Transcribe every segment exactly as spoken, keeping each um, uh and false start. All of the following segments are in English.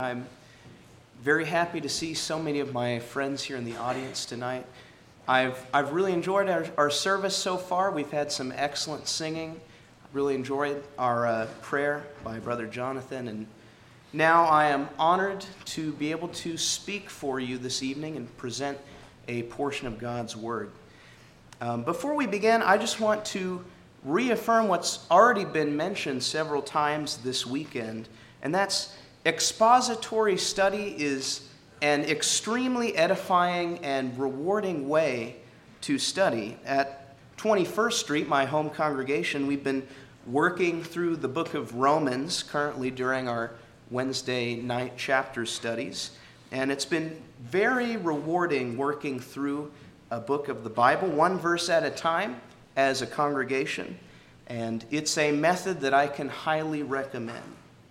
I'm very happy to see so many of my friends here in the audience tonight. I've I've really enjoyed our, our service so far. We've had some excellent singing. Really enjoyed our uh, prayer by Brother Jonathan. And now I am honored to be able to speak for you this evening and present a portion of God's Word. Um, before we begin, I just want to reaffirm what's already been mentioned several times this weekend, and that's expository study is an extremely edifying and rewarding way to study. At twenty-first Street, my home congregation, we've been working through the book of Romans currently during our Wednesday night chapter studies, and it's been very rewarding working through a book of the Bible, one verse at a time as a congregation, and it's a method that I can highly recommend.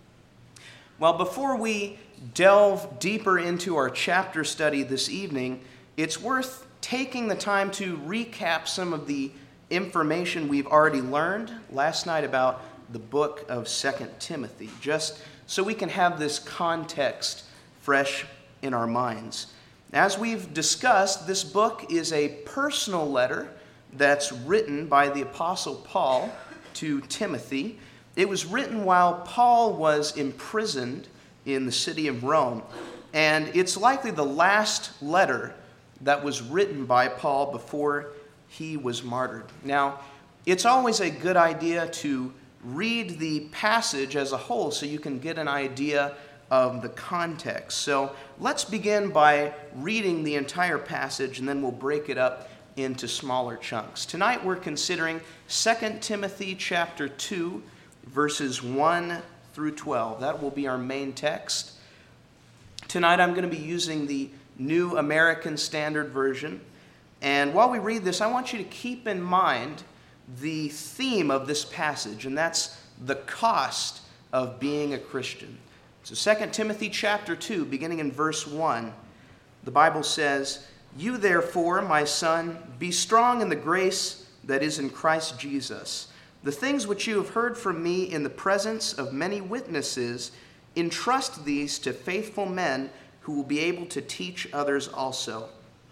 Well, before we delve deeper into our chapter study this evening, it's worth taking the time to recap some of the information we've already learned last night about the book of Second Timothy, just so we can have this context fresh in our minds. As we've discussed, this book is a personal letter that's written by the Apostle Paul to Timothy. It was written while Paul was imprisoned in the city of Rome, and it's likely the last letter that was written by Paul before he was martyred. Now, it's always a good idea to read the passage as a whole so you can get an idea of the context. So let's begin by reading the entire passage, and then we'll break it up into smaller chunks. Tonight we're considering Second Timothy chapter two, verses one through twelve. That will be our main text. Tonight I'm going to be using the New American Standard Version. And while we read this, I want you to keep in mind the theme of this passage, and that's the cost of being a Christian. So Second Timothy chapter two, beginning in verse one, the Bible says, "You therefore, my son, be strong in the grace that is in Christ Jesus. The things which you have heard from me in the presence of many witnesses, entrust these to faithful men who will be able to teach others also.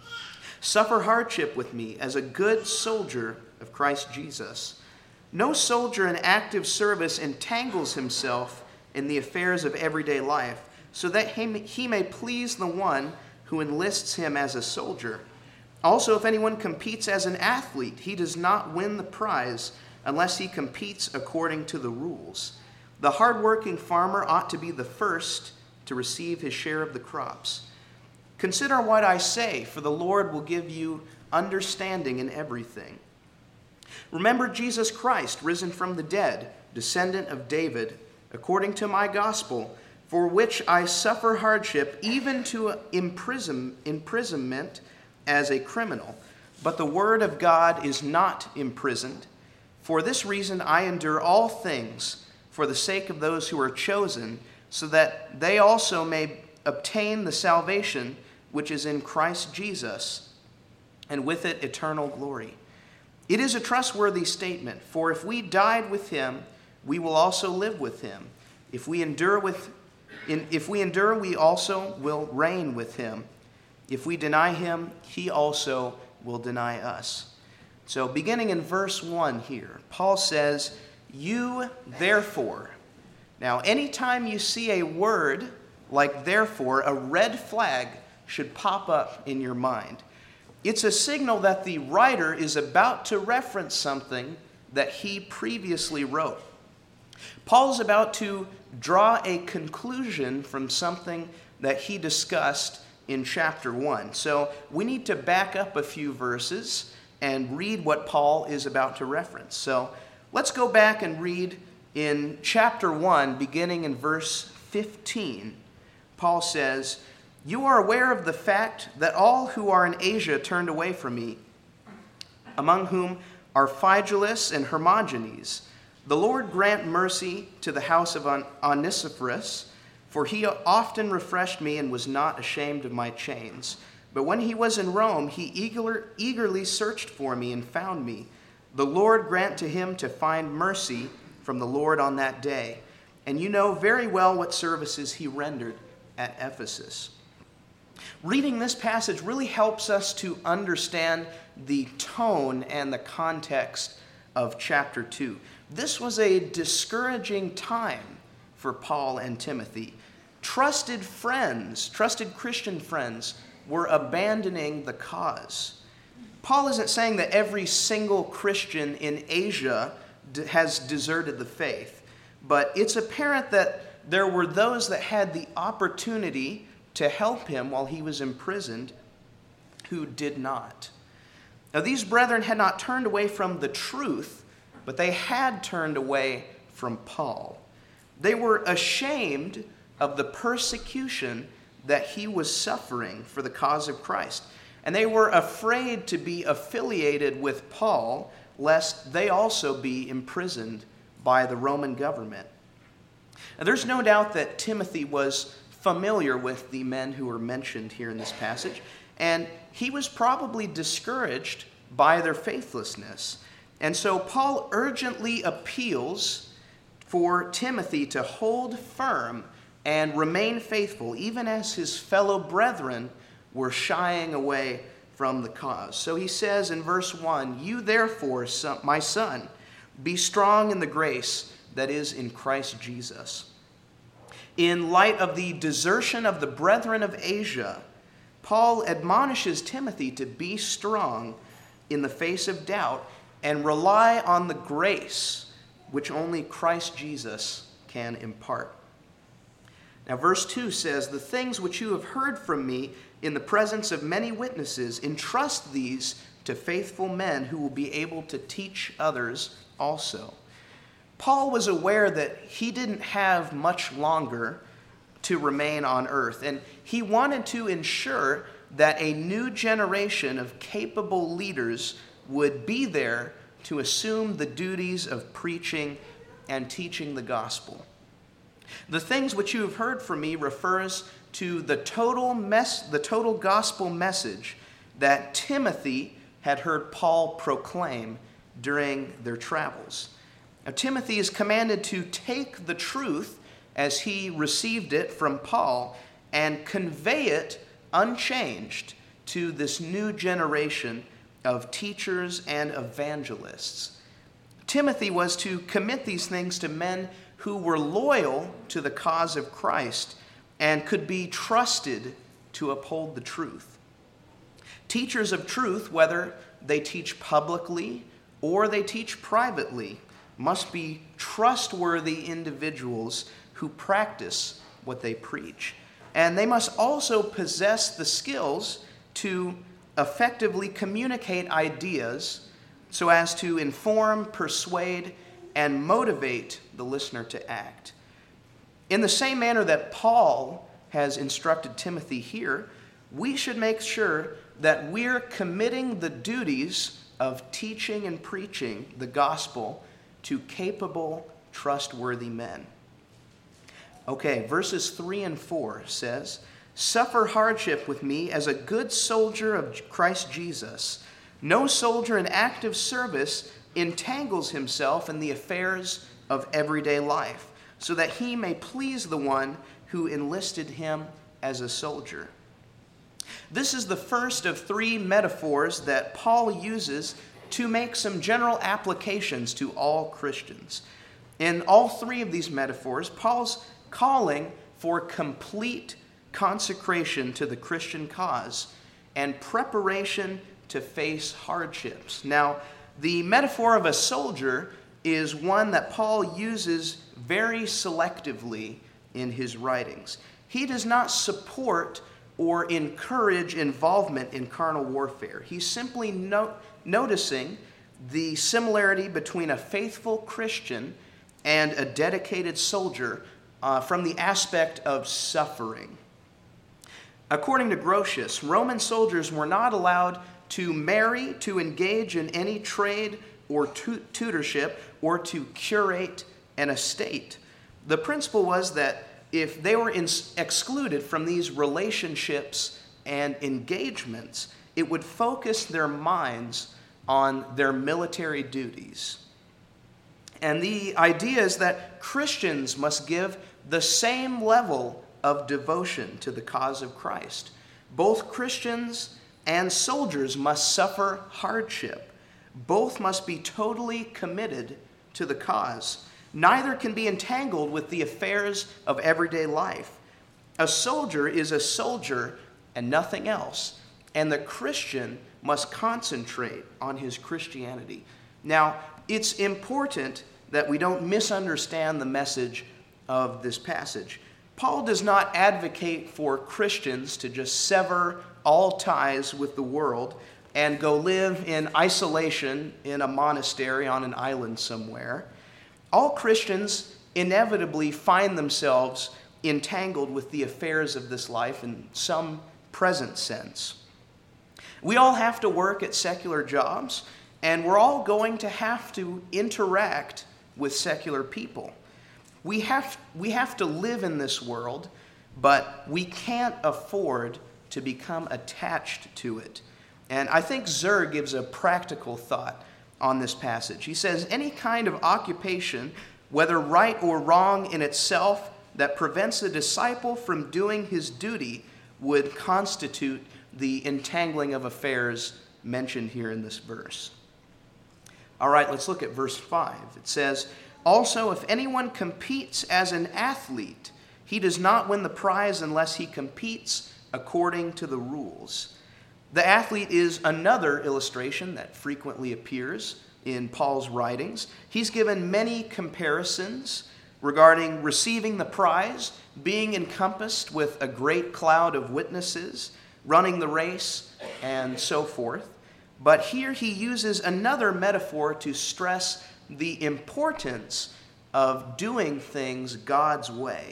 Suffer hardship with me as a good soldier of Christ Jesus. No soldier in active service entangles himself in the affairs of everyday life, so that he may, he may please the one who enlists him as a soldier. Also, if anyone competes as an athlete, he does not win the prize unless he competes according to the rules. The hardworking farmer ought to be the first to receive his share of the crops. Consider what I say, for the Lord will give you understanding in everything. Remember Jesus Christ, risen from the dead, descendant of David, according to my gospel, for which I suffer hardship, even to imprison, imprisonment as a criminal. But the word of God is not imprisoned. For this reason I endure all things for the sake of those who are chosen, so that they also may obtain the salvation which is in Christ Jesus, and with it eternal glory. It is a trustworthy statement, for if we died with him, we will also live with him. If we endure with in, if we endure, we also will reign with him. If we deny him, he also will deny us." So beginning in verse one here, Paul says, "You therefore." Now, anytime you see a word like therefore, a red flag should pop up in your mind. It's a signal that the writer is about to reference something that he previously wrote. Paul's about to draw a conclusion from something that he discussed in chapter one. So we need to back up a few verses and read what Paul is about to reference. So let's go back and read in chapter one, beginning in verse fifteen. Paul says, "You are aware of the fact that all who are in Asia turned away from me, among whom are Phygelus and Hermogenes. The Lord grant mercy to the house of Onesiphorus, for he often refreshed me and was not ashamed of my chains. But when he was in Rome, he eager, eagerly searched for me and found me. The Lord grant to him to find mercy from the Lord on that day. And you know very well what services he rendered at Ephesus. Reading this passage really helps us to understand the tone and the context of chapter two. This was a discouraging time for Paul and Timothy. Trusted friends, trusted Christian friends, were abandoning the cause. Paul isn't saying that every single Christian in Asia has deserted the faith, but it's apparent that there were those that had the opportunity to help him while he was imprisoned who did not. Now, these brethren had not turned away from the truth, but they had turned away from Paul. They were ashamed of the persecution that he was suffering for the cause of Christ. And they were afraid to be affiliated with Paul, lest they also be imprisoned by the Roman government. Now, there's no doubt that Timothy was familiar with the men who are mentioned here in this passage, and he was probably discouraged by their faithlessness. And so Paul urgently appeals for Timothy to hold firm and remain faithful, even as his fellow brethren were shying away from the cause. So he says in verse one, "You therefore, my son, be strong in the grace that is in Christ Jesus." In light of the desertion of the brethren of Asia, Paul admonishes Timothy to be strong in the face of doubt and rely on the grace which only Christ Jesus can impart. Now, verse two says, "The things which you have heard from me in the presence of many witnesses, entrust these to faithful men who will be able to teach others also." Paul was aware that he didn't have much longer to remain on earth, and he wanted to ensure that a new generation of capable leaders would be there to assume the duties of preaching and teaching the gospel. The things which you have heard from me refers to the total mess, the total gospel message that Timothy had heard Paul proclaim during their travels. Now, Timothy is commanded to take the truth as he received it from Paul and convey it unchanged to this new generation of teachers and evangelists. Timothy was to commit these things to men who were loyal to the cause of Christ and could be trusted to uphold the truth. Teachers of truth, whether they teach publicly or they teach privately, must be trustworthy individuals who practice what they preach. And they must also possess the skills to effectively communicate ideas so as to inform, persuade, and motivate the listener to act. In the same manner that Paul has instructed Timothy here, we should make sure that we're committing the duties of teaching and preaching the gospel to capable, trustworthy men. Okay, verses three and four says, "Suffer hardship with me as a good soldier of Christ Jesus. No soldier in active service entangles himself in the affairs of everyday life, so that he may please the one who enlisted him as a soldier." This is the first of three metaphors that Paul uses to make some general applications to all Christians. In all three of these metaphors, Paul's calling for complete consecration to the Christian cause and preparation to face hardships. Now, the metaphor of a soldier is one that Paul uses very selectively in his writings. He does not support or encourage involvement in carnal warfare. He's simply no- noticing the similarity between a faithful Christian and a dedicated soldier uh, from the aspect of suffering. According to Grotius, Roman soldiers were not allowed to marry, to engage in any trade or tu- tutorship, or to curate an estate. The principle was that if they were in- excluded from these relationships and engagements, it would focus their minds on their military duties. And the idea is that Christians must give the same level of devotion to the cause of Christ. Both Christians and soldiers must suffer hardship. Both must be totally committed to the cause. Neither can be entangled with the affairs of everyday life. A soldier is a soldier and nothing else, and the Christian must concentrate on his Christianity. Now, it's important that we don't misunderstand the message of this passage. Paul does not advocate for Christians to just sever all ties with the world and go live in isolation in a monastery on an island somewhere. All Christians inevitably find themselves entangled with the affairs of this life in some present sense. We all have to work at secular jobs, and we're all going to have to interact with secular people. We have, we have to live in this world, but we can't afford to become attached to it. And I think Zur gives a practical thought on this passage. He says, any kind of occupation, whether right or wrong in itself, that prevents a disciple from doing his duty would constitute the entangling of affairs mentioned here in this verse. All right, let's look at verse five. It says, also, if anyone competes as an athlete, he does not win the prize unless he competes according to the rules. The athlete is another illustration that frequently appears in Paul's writings. He's given many comparisons regarding receiving the prize, being encompassed with a great cloud of witnesses, running the race, and so forth. But here he uses another metaphor to stress the importance of doing things God's way.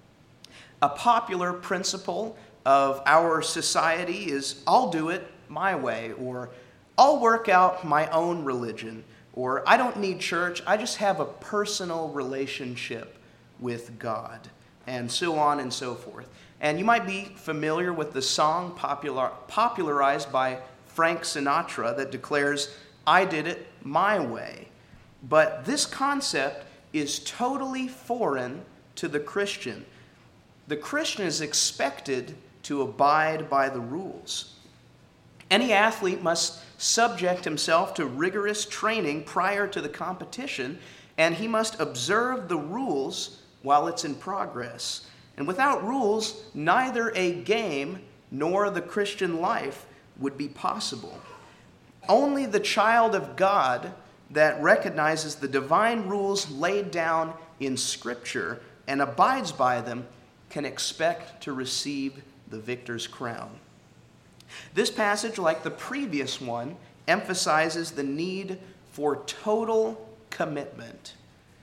A popular principle of our society is, I'll do it my way, or I'll work out my own religion, or I don't need church, I just have a personal relationship with God, and so on and so forth. And you might be familiar with the song popular, popularized by Frank Sinatra that declares, I did it my way. But this concept is totally foreign to the Christian. The Christian is expected to abide by the rules. Any athlete must subject himself to rigorous training prior to the competition, and he must observe the rules while it's in progress. And without rules, neither a game nor the Christian life would be possible. Only the child of God that recognizes the divine rules laid down in Scripture and abides by them can expect to receive the victor's crown. This passage, like the previous one, emphasizes the need for total commitment.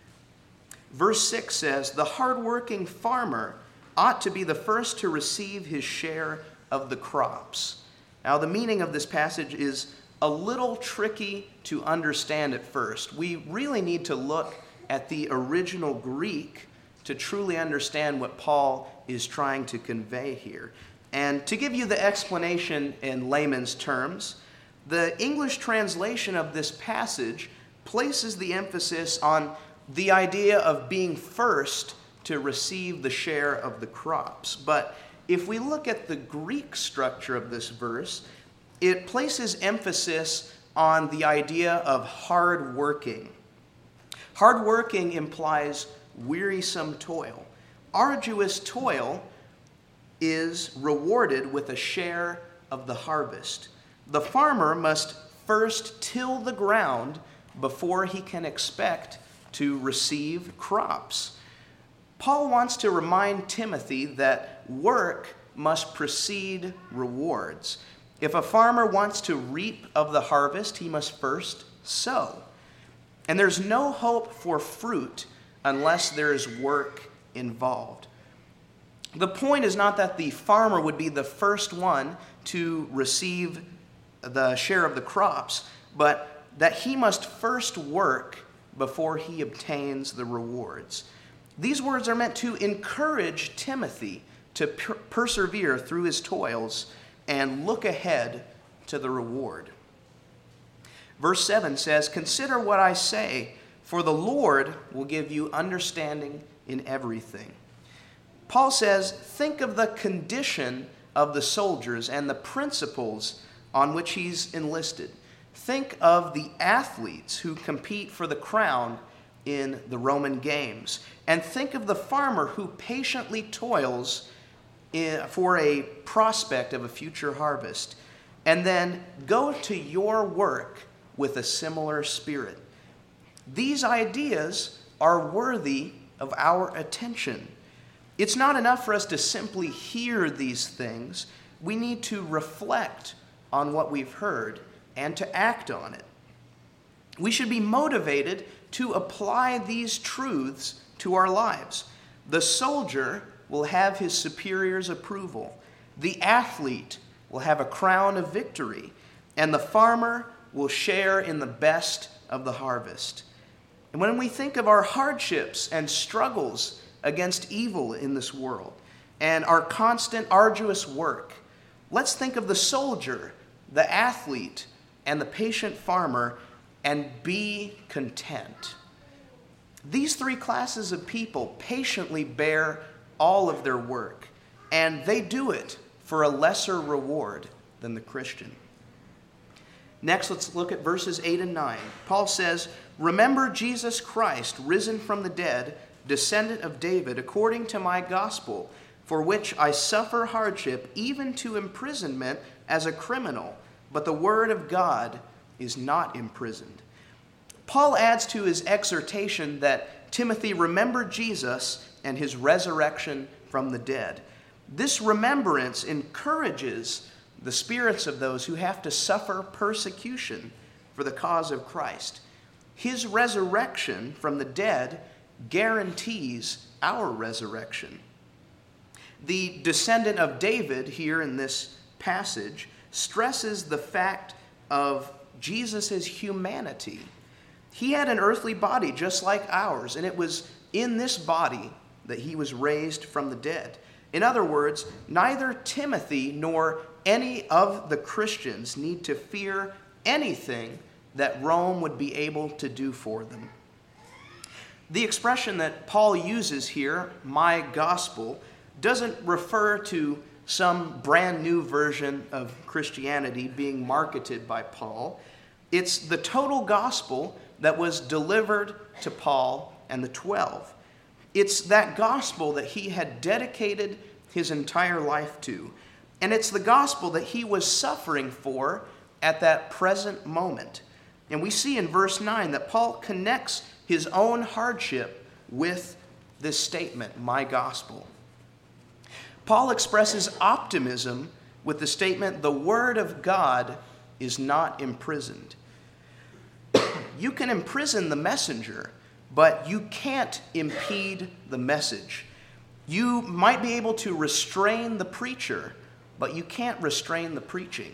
Verse six says, the hardworking farmer ought to be the first to receive his share of the crops. Now, the meaning of this passage is a little tricky to understand at first. We really need to look at the original Greek to truly understand what Paul is trying to convey here. And to give you the explanation in layman's terms, the English translation of this passage places the emphasis on the idea of being first to receive the share of the crops. But if we look at the Greek structure of this verse, it places emphasis on the idea of hard working. Hard working implies wearisome toil. Arduous toil is rewarded with a share of the harvest. The farmer must first till the ground before he can expect to receive crops. Paul wants to remind Timothy that work must precede rewards. If a farmer wants to reap of the harvest, he must first sow. And there's no hope for fruit unless there is work involved. The point is not that the farmer would be the first one to receive the share of the crops, but that he must first work before he obtains the rewards. These words are meant to encourage Timothy to per- persevere through his toils and look ahead to the reward. Verse seven says, consider what I say, for the Lord will give you understanding in everything. Paul says, think of the condition of the soldiers and the principles on which he's enlisted. Think of the athletes who compete for the crown in the Roman games. And think of the farmer who patiently toils in, for a prospect of a future harvest. And then go to your work with a similar spirit. These ideas are worthy of our attention. It's not enough for us to simply hear these things. We need to reflect on what we've heard and to act on it. We should be motivated to apply these truths to our lives. The soldier will have his superior's approval. The athlete will have a crown of victory. And the farmer will share in the best of the harvest. And when we think of our hardships and struggles against evil in this world and our constant arduous work, let's think of the soldier, the athlete, and the patient farmer and be content. These three classes of people patiently bear all of their work, and they do it for a lesser reward than the Christian. Next, let's look at verses eight and nine. Paul says, "Remember Jesus Christ, risen from the dead, descendant of David, according to my gospel, for which I suffer hardship, even to imprisonment as a criminal. But the word of God is not imprisoned." Paul adds to his exhortation that Timothy remember Jesus and his resurrection from the dead. This remembrance encourages the spirits of those who have to suffer persecution for the cause of Christ. His resurrection from the dead guarantees our resurrection. The descendant of David here in this passage stresses the fact of Jesus' humanity. He had an earthly body just like ours, and it was in this body that he was raised from the dead. In other words, neither Timothy nor any of the Christians need to fear anything that Rome would be able to do for them. The expression that Paul uses here, my gospel, doesn't refer to some brand new version of Christianity being marketed by Paul. It's the total gospel that was delivered to Paul and the twelve. It's that gospel that he had dedicated his entire life to. And it's the gospel that he was suffering for at that present moment. And we see in verse nine that Paul connects his own hardship with this statement, my gospel. Paul expresses optimism with the statement, the word of God is not imprisoned. You can imprison the messenger, but you can't impede the message. You might be able to restrain the preacher, but you can't restrain the preaching.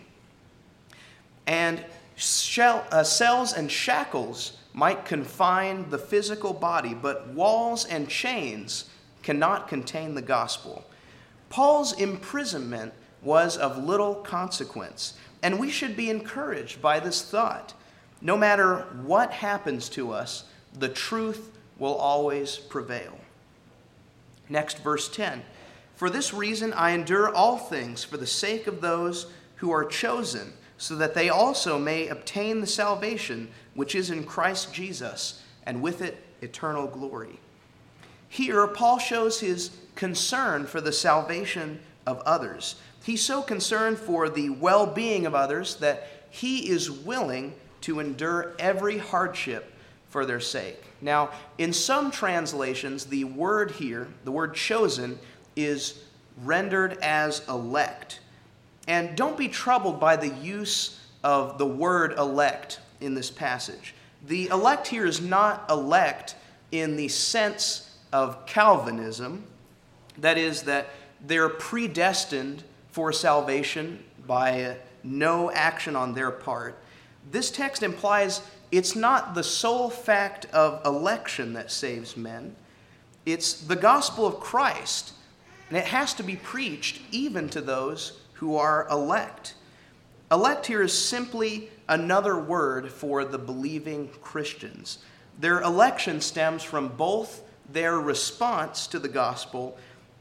And shell, uh, cells and shackles might confine the physical body, but walls and chains cannot contain the gospel. Paul's imprisonment was of little consequence, and we should be encouraged by this thought. No matter what happens to us, the truth will always prevail. Next, verse ten. For this reason I endure all things for the sake of those who are chosen, so that they also may obtain the salvation which is in Christ Jesus, and with it eternal glory. Here, Paul shows his concern for the salvation of others. He's so concerned for the well-being of others that he is willing to endure every hardship for their sake. Now, in some translations, the word here, the word chosen, is rendered as elect. And don't be troubled by the use of the word elect in this passage. The elect here is not elect in the sense of Calvinism, that is, that they're predestined for salvation by no action on their part. This text implies it's not the sole fact of election that saves men. It's the gospel of Christ, and it has to be preached even to those who are elect. Elect here is simply another word for the believing Christians. Their election stems from both their response to the gospel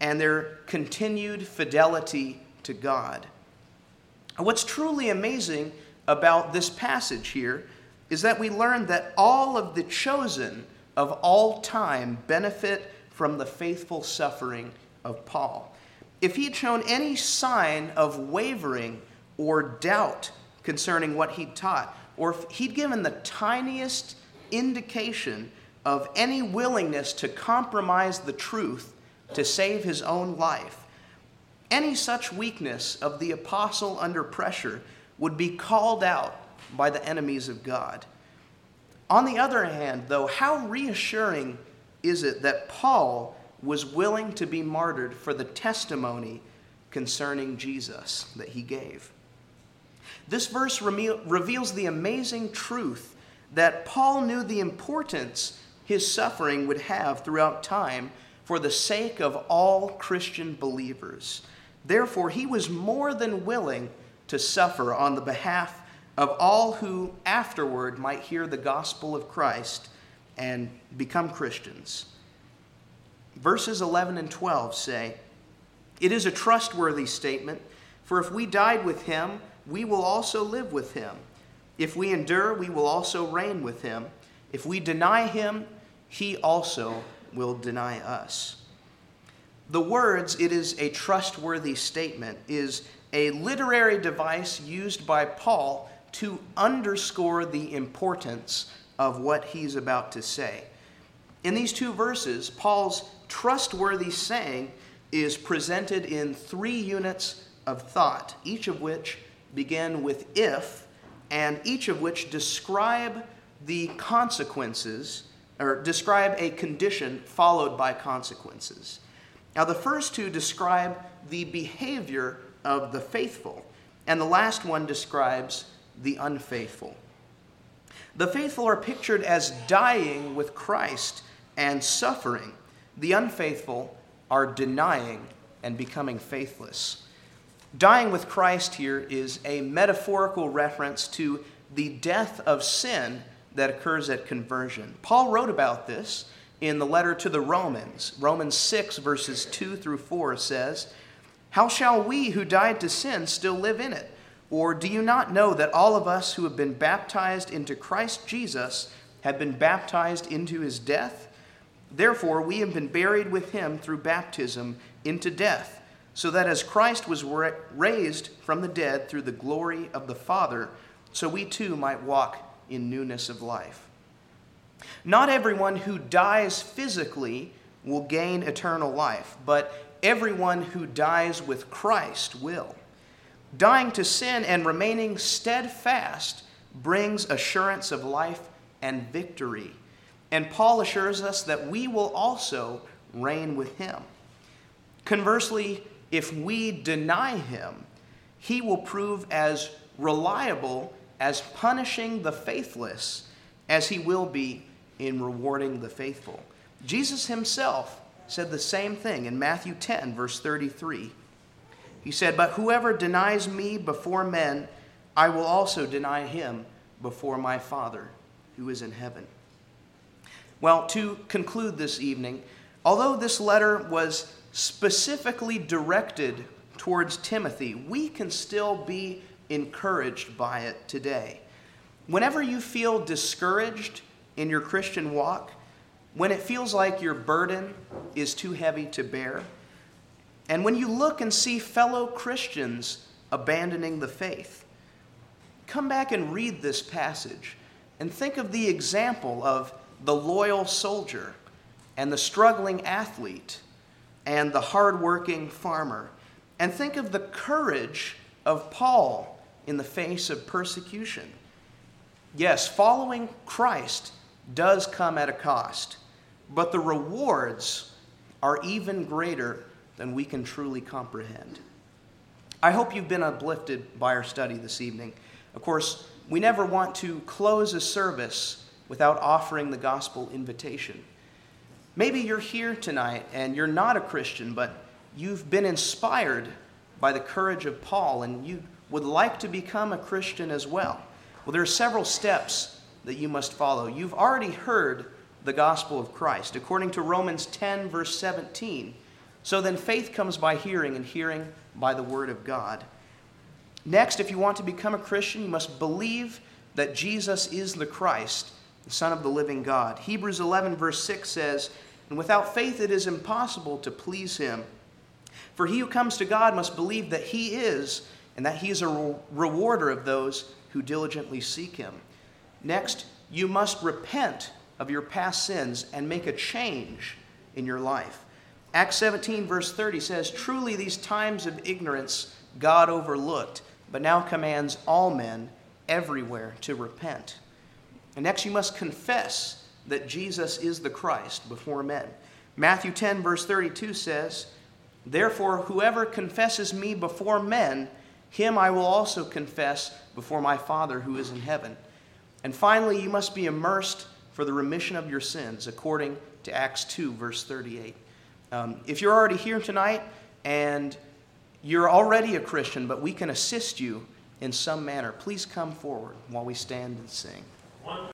and their continued fidelity to God. What's truly amazing about this passage here is that we learn that all of the chosen of all time benefit from the faithful suffering of Paul. If he had shown any sign of wavering or doubt concerning what he taught, or if he'd given the tiniest indication of any willingness to compromise the truth to save his own life, any such weakness of the apostle under pressure would be called out by the enemies of God. On the other hand, though, how reassuring is it that Paul was willing to be martyred for the testimony concerning Jesus that he gave? This verse re- reveals the amazing truth that Paul knew the importance his suffering would have throughout time for the sake of all Christian believers. Therefore, he was more than willing to suffer on the behalf of all who afterward might hear the gospel of Christ and become Christians. Verses eleven and twelve say, "It is a trustworthy statement, for if we died with him, we will also live with him. If we endure, we will also reign with him. If we deny him, he also will deny us." The words, "it is a trustworthy statement," is a literary device used by Paul to underscore the importance of what he's about to say. In these two verses, Paul's trustworthy saying is presented in three units of thought, each of which begin with "if," and each of which describe the consequences, or describe a condition followed by consequences. Now, the first two describe the behavior of the faithful, and the last one describes the unfaithful. The faithful are pictured as dying with Christ and suffering. The unfaithful are denying and becoming faithless. Dying with Christ here is a metaphorical reference to the death of sin that occurs at conversion. Paul wrote about this in the letter to the Romans. Romans six, verses two through four says, "How shall we who died to sin still live in it? Or do you not know that all of us who have been baptized into Christ Jesus have been baptized into his death? Therefore, we have been buried with him through baptism into death, so that as Christ was raised from the dead through the glory of the Father, so we too might walk in newness of life." Not everyone who dies physically will gain eternal life, but everyone who dies with Christ will. Dying to sin and remaining steadfast brings assurance of life and victory. And Paul assures us that we will also reign with him. Conversely, if we deny him, he will prove as reliable as punishing the faithless as he will be in rewarding the faithful. Jesus himself said the same thing in Matthew ten, verse thirty-three. He said, "But whoever denies me before men, I will also deny him before my Father who is in heaven." Well, to conclude this evening, although this letter was specifically directed towards Timothy, we can still be encouraged by it today. Whenever you feel discouraged in your Christian walk, when it feels like your burden is too heavy to bear, and when you look and see fellow Christians abandoning the faith, come back and read this passage and think of the example of the loyal soldier and the struggling athlete and the hardworking farmer, and think of the courage of Paul in the face of persecution. Yes, following Christ does come at a cost, but the rewards are even greater than we can truly comprehend. I hope you've been uplifted by our study this evening. Of course, we never want to close a service without offering the gospel invitation. Maybe you're here tonight and you're not a Christian, but you've been inspired by the courage of Paul and you would like to become a Christian as well. Well, there are several steps that you must follow. You've already heard the gospel of Christ. According to Romans ten, verse seventeen, So then faith comes by hearing, and hearing by the word of God. Next, if you want to become a Christian, you must believe that Jesus is the Christ, the Son of the living God. Hebrews eleven verse six says, "And without faith it is impossible to please him. For he who comes to God must believe that he is, and that he is a rewarder of those who diligently seek him." Next, you must repent of your past sins and make a change in your life. Acts seventeen verse thirty says, "Truly these times of ignorance God overlooked, but now commands all men everywhere to repent." And next, you must confess that Jesus is the Christ before men. Matthew ten verse thirty-two says, "Therefore whoever confesses me before men, him I will also confess before my Father who is in heaven." And finally, you must be immersed for the remission of your sins, according to Acts two verse thirty-eight. Um, if you're already here tonight and you're already a Christian, but we can assist you in some manner, please come forward while we stand and sing.